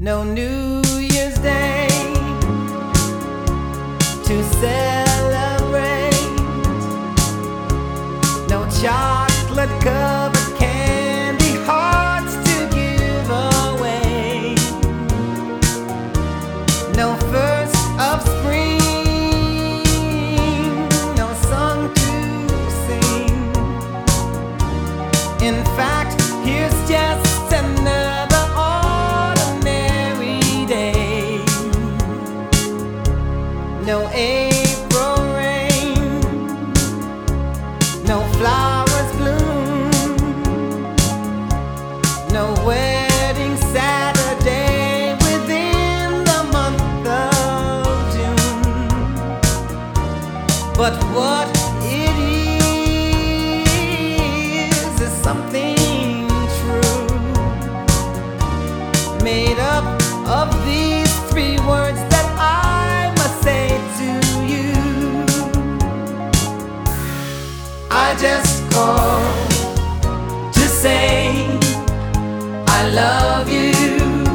No New Year's Day to celebrate, no chocolate covered candy hearts to give away, no first of spring, no song to sing. In fact, here's just another ordinary day. No April rain, no flowers bloom, no wedding Saturday within the month of June. But what it is something true, made up of these three words that I must say to you. I just called to say I love you.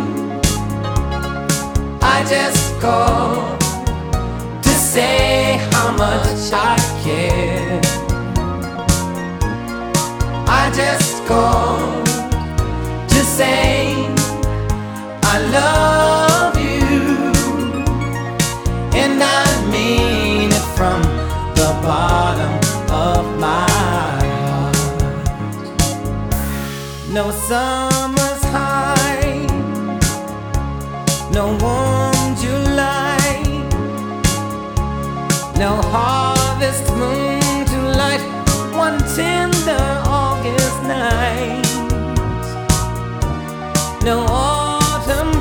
I just called to say how much I care. I just called to say I love you, and I mean it from the bottom of my heart. No summer's high, no warm July, no harvest moon to light one tender August night, no autumn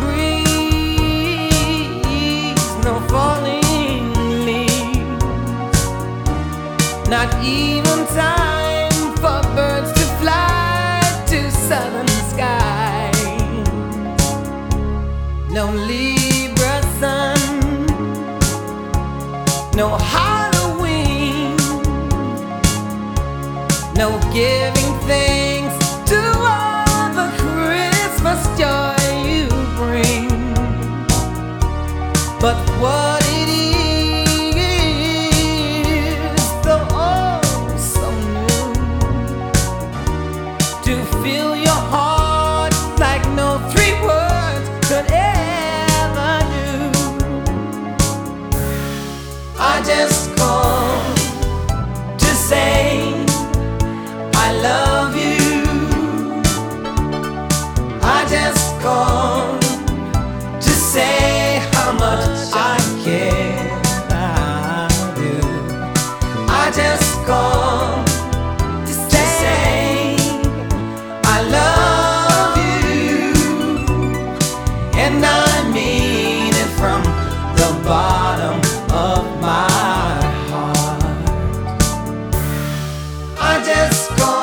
breeze, no falling leaves, not even time for birds to fly to southern skies, no Libra sun, no Halloween, no giving thanks to all the Christmas joy you bring. But what it is, though oh so new, to fill your heart like no three words could ever do. I just called to say I love you. I just called to say how much I care. I do. I just called to say I love you, and I mean it from the bottom of my heart. I just called